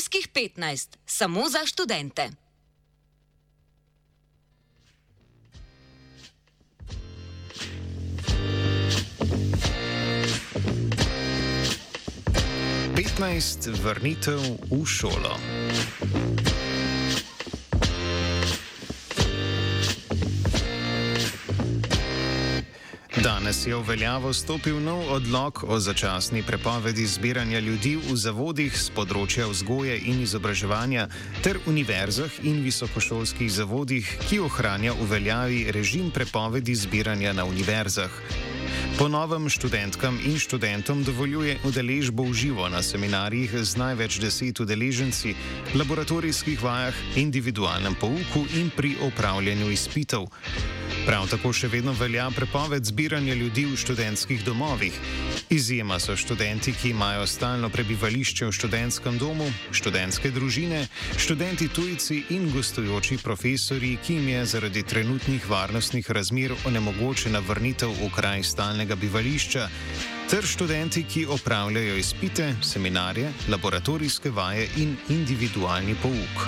Akademskih 15, samo za študente. Vrnitev v šolo. Danes je v veljavo stopil nov odlok o začasni prepovedi zbiranja ljudi v zavodih z področja vzgoje in izobraževanja ter univerzah in visokošolskih zavodih, ki ohranja v veljavi režim prepovedi zbiranja na univerzah. Po novem študentkam in študentom dovoljuje udeležbo v živo na seminarjih z največ 10 udeleženci, laboratorijskih vajah, individualnem pouku in pri opravljanju izpitov. Prav tako še vedno velja prepoved zbiranja ljudi v študentskih domovih. Izjema so študenti, ki imajo stalno prebivališče v študentskem domu, študentske družine, študenti tujci in gostujoči profesorji, ki jim je zaradi trenutnih varnostnih razmer onemogočena vrnitev v kraj stalnega bivališča, ter študenti, ki opravljajo izpite, seminarje, laboratorijske vaje in individualni pouk.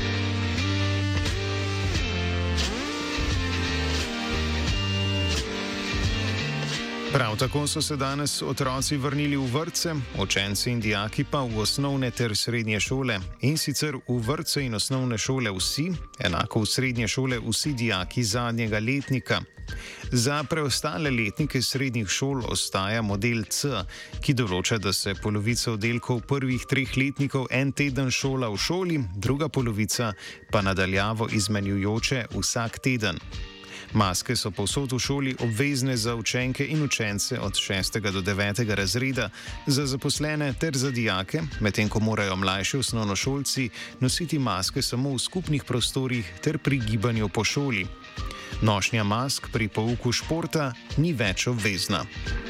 Prav tako so se danes otroci vrnili v vrtce, učenci in dijaki pa v osnovne ter srednje šole, in sicer v vrtce in osnovne šole vsi, enako v srednje šole vsi dijaki zadnjega letnika. Za preostale letnike srednjih šol ostaja model C, ki določa, da se polovica oddelkov prvih 3 letnikov en teden šola v šoli, druga polovica pa nadaljavo izmenjujoče vsak teden. Maske so povsod v šoli obvezne za učenke in učence od 6. do 9. razreda, za zaposlene ter za dijake, medtem ko morajo mlajši osnovnošolci nositi maske samo v skupnih prostorih ter pri gibanju po šoli. Nošnja mask pri pouku športa ni več obvezna.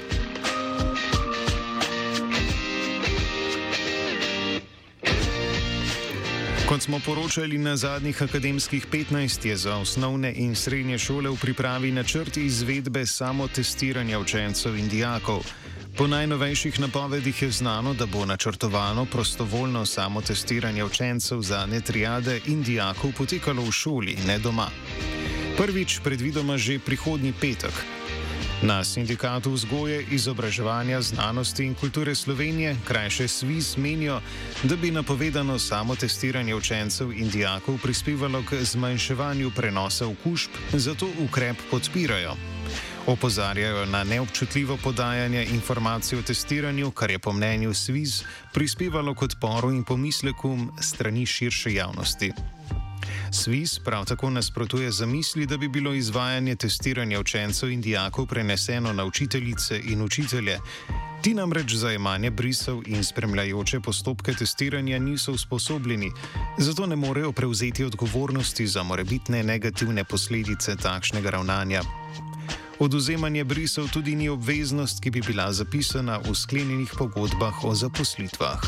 Kot smo poročali na zadnjih Akademskih 15, je za osnovne in srednje šole v pripravi načrt izvedbe samotestiranja učencev in dijakov. Po najnovejših napovedih je znano, da bo načrtovano prostovoljno samotestiranje učencev zadnje triade in dijakov potekalo v šoli, ne doma. Prvič predvidoma že prihodnji petek. Na Sindikatu vzgoje, izobraževanja, znanosti in kulture Slovenije, krajše SVIZ, menijo, da bi napovedano samotestiranje učencev in dijakov prispevalo k zmanjševanju prenosa okužb, zato ukrep podpirajo. Opozarjajo na neobčutljivo podajanje informacij o testiranju, kar je po mnenju SVIZ prispevalo k odporu in pomisleku strani širše javnosti. SVIZ prav tako nasprotuje zamisli, da bi bilo izvajanje testiranja učencev in dijakov preneseno na učiteljice in učitelje. Ti namreč za jemanje brisov in spremljajoče postopke testiranja niso usposobljeni, zato ne morejo prevzeti odgovornosti za morebitne negativne posledice takšnega ravnanja. Odvzemanje brisov tudi ni obveznost, ki bi bila zapisana v sklenjenih pogodbah o zaposlitvah.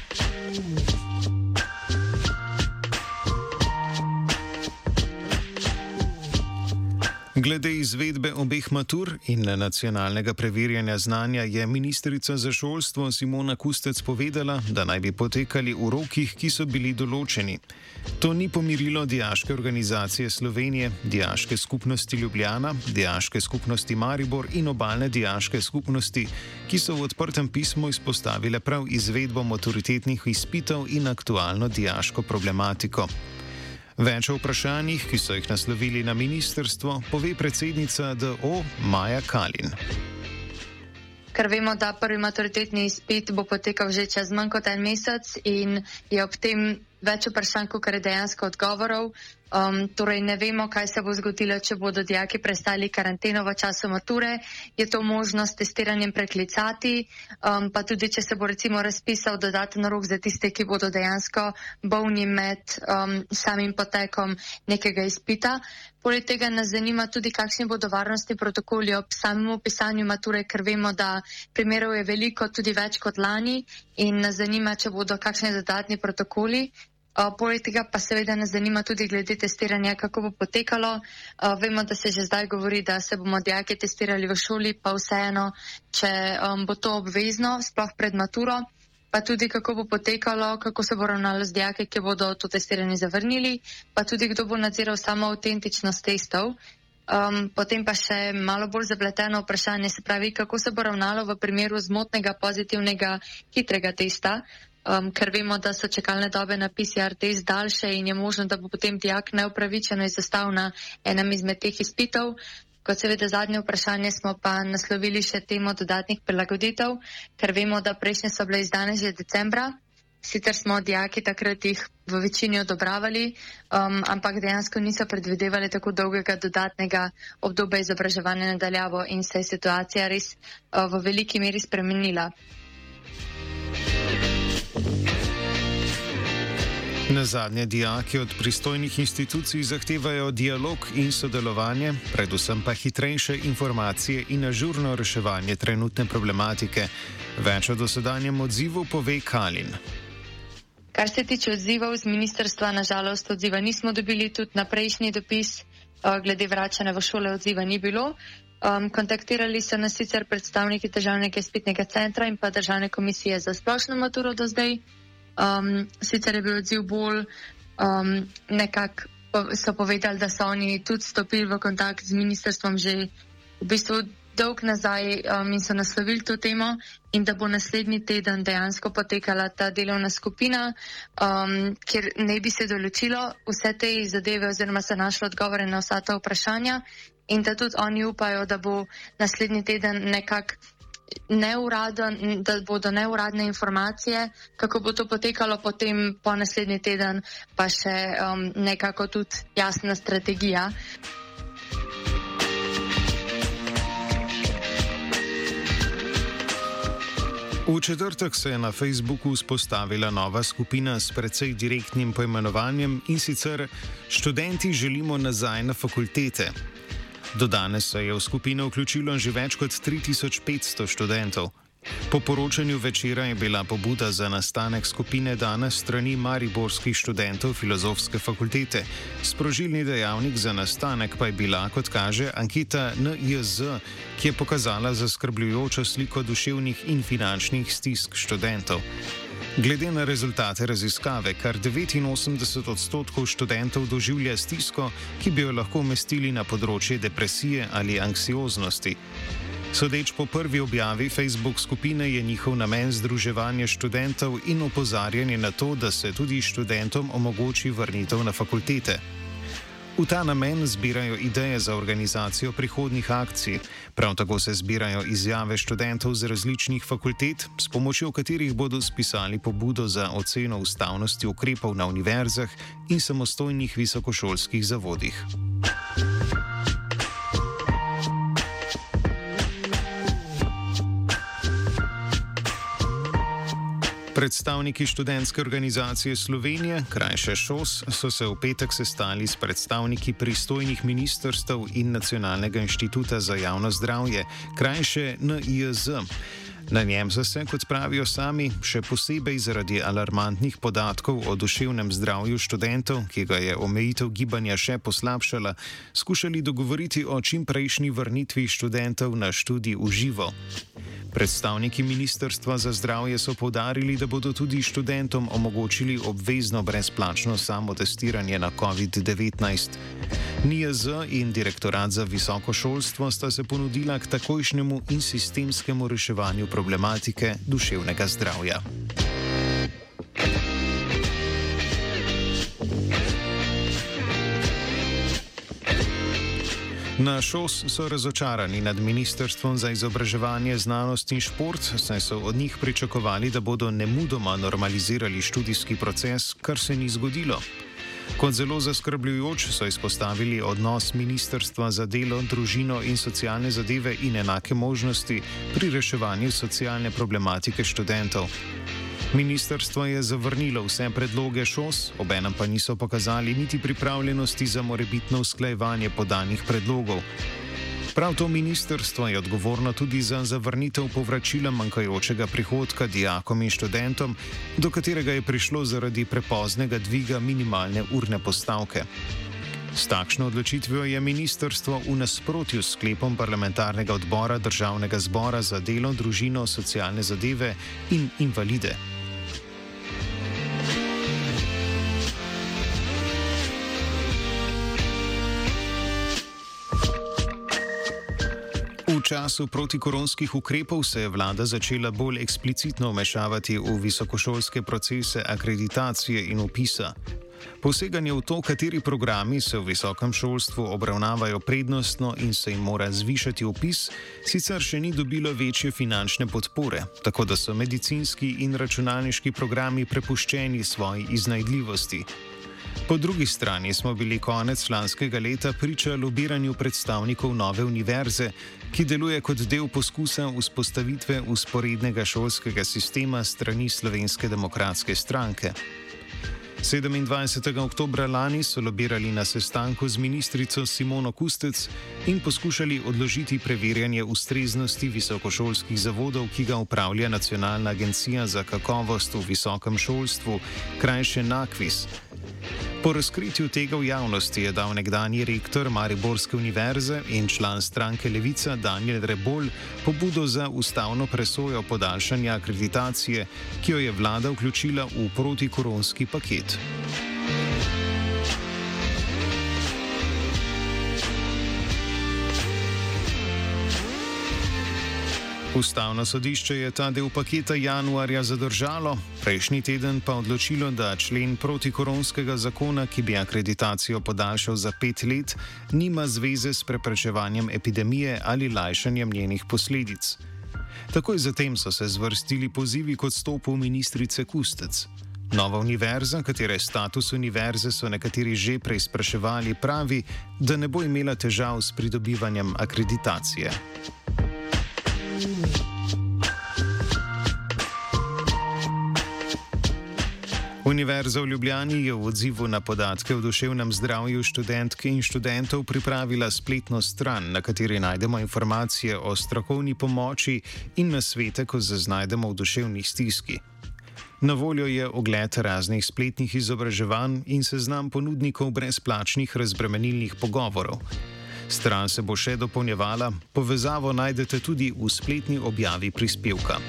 Glede izvedbe obeh matur in nacionalnega preverjanja znanja je ministrica za šolstvo Simona Kustec povedala, da naj bi potekali v rokih, ki so bili določeni. To ni pomirilo Dijaške organizacije Slovenije, Dijaške skupnosti Ljubljana, Dijaške skupnosti Maribor in Obalne dijaške skupnosti, ki so v odprtem pismu izpostavile prav izvedbo maturitetnih izpitov in aktualno dijaško problematiko. Več o vprašanjih, ki so jih naslovili na ministrstvo, pove predsednica DO Maja Kalin. Ker vemo, da prvi maturitetni izpit bo potekal že čez manj kot en mesec in je ob tem več vprašanj, kot je dejansko odgovorov. Torej ne vemo, kaj se bo zgodilo, če bodo dijaki prestali karanteno v času mature. Je to možnost testiranjem preklicati, pa tudi, če se bo recimo razpisal dodaten rok za tiste, ki bodo dejansko bolni med samim potekom nekega izpita. Poleg tega nas zanima tudi, kakšni bodo varnostni protokoli ob samem opisanju mature, ker vemo, da primerov je veliko, tudi več kot lani, in nas zanima, če bodo kakšni dodatni protokoli. Poleg tega pa seveda nas zanima tudi glede testiranja, kako bo potekalo. Vemo, da se že zdaj govori, da se bomo dijaki testirali v šoli, pa vseeno, če bo to obvezno, sploh pred maturo. pa tudi kako bo potekalo, kako se bo ravnalo z dijaki, ki bodo to testiranje zavrnili, pa tudi kdo bo nadziral samo avtentičnost testov. Potem pa še malo bolj zapleteno vprašanje, se pravi, kako se bo ravnalo v primeru zmotnega pozitivnega hitrega testa, ker vemo, da so čakalne dobe na PCR test daljše in je možno, da bo potem dijak neupravičeno izostal na enem izmed teh izpitov. Kot seveda zadnje vprašanje smo pa naslovili še temo dodatnih prilagoditev, ker vemo, da prejšnje so bile izdane že decembra. Sicer smo dijaki takrat jih v večini odobravali, ampak dejansko niso predvidevali tako dolgega dodatnega obdobja izobraževanja nadaljavo in se je situacija res v veliki meri spremenila. Nazadnje dijaki od pristojnih institucij zahtevajo dialog in sodelovanje, predvsem pa hitrejše informacije in ažurno reševanje trenutne problematike. Več o dosedanjem odzivu pove Kalin. Kar se tiče odzivov z ministrstva, nažalost odziva nismo dobili, tudi na prejšnji dopis glede vračanja v šole odziva ni bilo. Kontaktirali so nas sicer predstavniki Državnega izpitnega centra in pa Državne komisije za splošno maturo do zdaj. Sicer je bil odziv bolj nekako so povedali, da so oni tudi stopili v kontakt z ministrstvom že v bistvu dolg nazaj in so naslovili to temo in da bo naslednji teden dejansko potekala ta delovna skupina, kjer ne bi se določilo vse te zadeve oziroma se našlo odgovore na vsa ta vprašanja in da tudi oni upajo, da bo naslednji teden nekako neuraden, da bodo neuradne informacije, kako bo to potekalo, potem po naslednji teden pa še nekako tudi jasna strategija. V četrtek se je na Facebooku vzpostavila nova skupina s precej direktnim poimenovanjem in sicer Študenti želimo nazaj na fakultete. Do danes se je v skupino vključilo že več kot 3500 študentov. Po poročanju Večera je bila pobuda za nastanek skupine dana strani mariborskih študentov Filozofske fakultete. Sprožilni dejavnik za nastanek pa je bila, kot kaže, anketa NIJZ, ki je pokazala zaskrbljujočo sliko duševnih in finančnih stisk študentov. Glede na rezultate raziskave, kar 89% študentov doživlja stisko, ki bi jo lahko umestili na področje depresije ali anksioznosti. Sodeč po prvi objavi Facebook skupine je njihov namen združevanje študentov in opozarjanje na to, da se tudi študentom omogoči vrnitev na fakultete. V ta namen zbirajo ideje za organizacijo prihodnjih akcij. Prav tako se zbirajo izjave študentov z različnih fakultet, s pomočjo katerih bodo spisali pobudo za oceno ustavnosti ukrepov na univerzah in samostojnih visokošolskih zavodih. Predstavniki študentske organizacije Slovenije, krajše ŠOS, so se v petek sestali s predstavniki pristojnih ministrstev in Nacionalnega inštituta za javno zdravje, krajše NIJZ. Na njem so se, kot pravijo sami, še posebej zaradi alarmantnih podatkov o duševnem zdravju študentov, ki ga je omejitev gibanja še poslabšala, skušali dogovoriti o čimprejšnji vrnitvi študentov na študij v živo. Predstavniki Ministrstva za zdravje so poudarili, da bodo tudi študentom omogočili obvezno brezplačno samotestiranje na COVID-19. NIJZ in Direktorat za visoko šolstvo sta se ponudila k takojšnjemu in sistemskemu reševanju problematike duševnega zdravja. Na ŠOS so razočarani nad Ministrstvom za izobraževanje, znanost in šport, saj so od njih pričakovali, da bodo nemudoma normalizirali študijski proces, kar se ni zgodilo. Kot zelo zaskrbljujoč so izpostavili odnos Ministrstva za delo, družino in socialne zadeve in enake možnosti pri reševanju socialne problematike študentov. Ministrstvo je zavrnilo vse predloge ŠOS, obenem pa niso pokazali niti pripravljenosti za morebitno usklajevanje podanih predlogov. Prav to ministrstvo je odgovorno tudi za zavrnitev povračila manjkajočega prihodka dijakom in študentom, do katerega je prišlo zaradi prepoznega dviga minimalne urne postavke. S takšno odločitvijo je ministrstvo v nasprotju s sklepom parlamentarnega odbora Državnega zbora za delo, družino, socialne zadeve in invalide. V času protikoronskih ukrepov se je vlada začela bolj eksplicitno vmešavati v visokošolske procese akreditacije in vpisa. Poseganje v to, kateri programi se v visokem šolstvu obravnavajo prednostno in se jim mora zvišati vpis, sicer še ni dobilo večje finančne podpore, tako da so medicinski in računalniški programi prepuščeni svoji iznajdljivosti. Po drugi strani smo bili konec lanskega leta priča lobiranju predstavnikov nove univerze, ki deluje kot del poskusa vzpostavitve vzporednega šolskega sistema strani Slovenske demokratske stranke. 27. oktobra lani so lobirali na sestanku z ministrico Simono Kustec in poskušali odložiti preverjanje ustreznosti visokošolskih zavodov, ki ga upravlja Nacionalna agencija za kakovost v visokem šolstvu, krajše NAKVIS. Po razkritju tega v javnosti je dal nekdanji rektor Mariborske univerze in član stranke Levica Danijel Rebolj pobudo za ustavno presojo podaljšanja akreditacije, ki jo je vlada vključila v protikoronski paket. Ustavno sodišče je ta del paketa januarja zadržalo, prejšnji teden pa odločilo, da člen protikoronskega zakona, ki bi akreditacijo podaljšal za 5 let, nima zveze s preprečevanjem epidemije ali lajšanjem njenih posledic. Takoj zatem so se zvrstili pozivi k odstopu ministrice Kustec. Nova univerza, katere status univerze so nekateri že preizpraševali, pravi, da ne bo imela težav s pridobivanjem akreditacije. Univerza v Ljubljani je v odzivu na podatke o duševnem zdravju študentk in študentov pripravila spletno stran, na kateri najdemo informacije o strokovni pomoči in nasvete, ko se znajdemo v duševni stiski. Na voljo je ogled raznih spletnih izobraževanj in seznam ponudnikov brezplačnih razbremenilnih pogovorov. Stran se bo še dopolnjevala, povezavo najdete tudi v spletni objavi prispevka.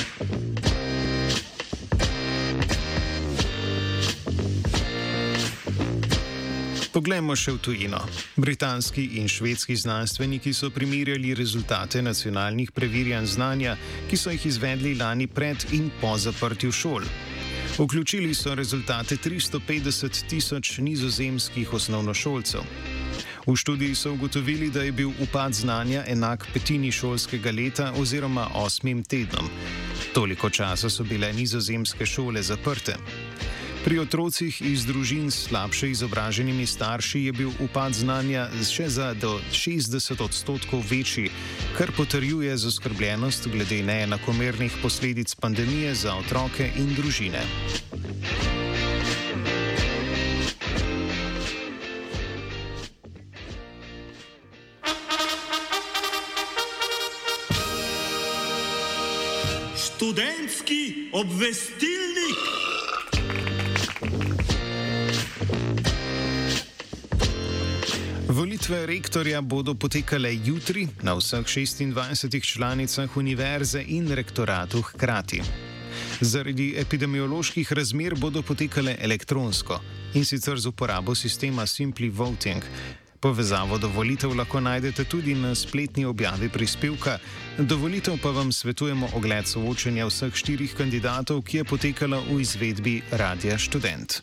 Poglejmo še v tujino. Britanski in švedski znanstveniki so primerjali rezultate nacionalnih preverjanj znanja, ki so jih izvedli lani pred in po zaprtju šol. Vključili so rezultate 350 tisoč nizozemskih osnovnošolcev. V študiji so ugotovili, da je bil upad znanja enak petini šolskega leta oziroma 8 tednom. Toliko časa so bile nizozemske šole zaprte. Pri otrocih iz družin s slabše izobraženimi starši je bil upad znanja še za do 60% večji, kar potrjuje zaskrbljenost glede neenakomernih posledic pandemije za otroke in družine. Študentski obvestilnik. Volitve rektorja bodo potekale jutri na vseh 26 članicah univerze in rektoratu hkrati. Zaradi epidemioloških razmer bodo potekale elektronsko, in sicer z uporabo sistema Simply Voting. Povezavo do volitev lahko najdete tudi na spletni objavi prispevka. Do volitev pa vam svetujemo ogled soočenja vseh 4 kandidatov, ki je potekala v izvedbi Radia Študent.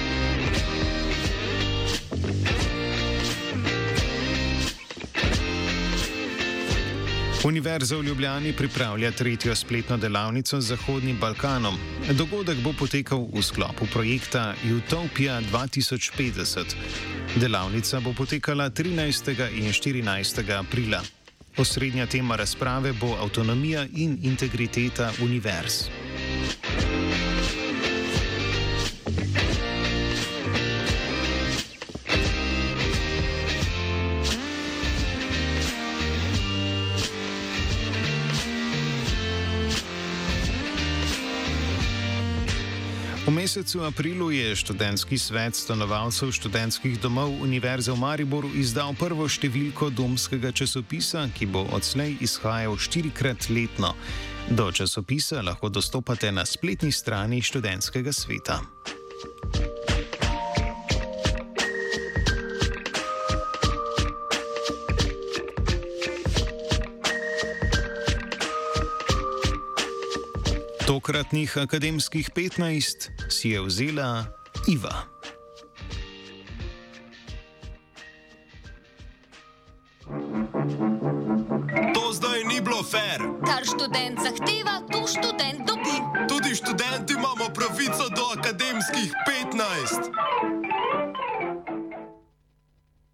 Univerza v Ljubljani pripravlja 3. spletno delavnico z Zahodnim Balkanom. Dogodek bo potekal v sklopu projekta Utopia 2050. Delavnica bo potekala 13. in 14. aprila. Osrednja tema razprave bo avtonomija in integriteta univerz. V mesecu aprilu je študentski svet stanovalcev študentskih domov Univerze v Mariboru izdal prvo številko domskega časopisa, ki bo odslej izhajal 4-krat letno. Do časopisa lahko dostopate na spletni strani študentskega sveta. Tokratnih akademskih 15 si je vzela Iva. To zdaj ni bilo fair. Kar študent zahteva, to študent dobi. Tudi študenti imamo pravico do akademskih 15.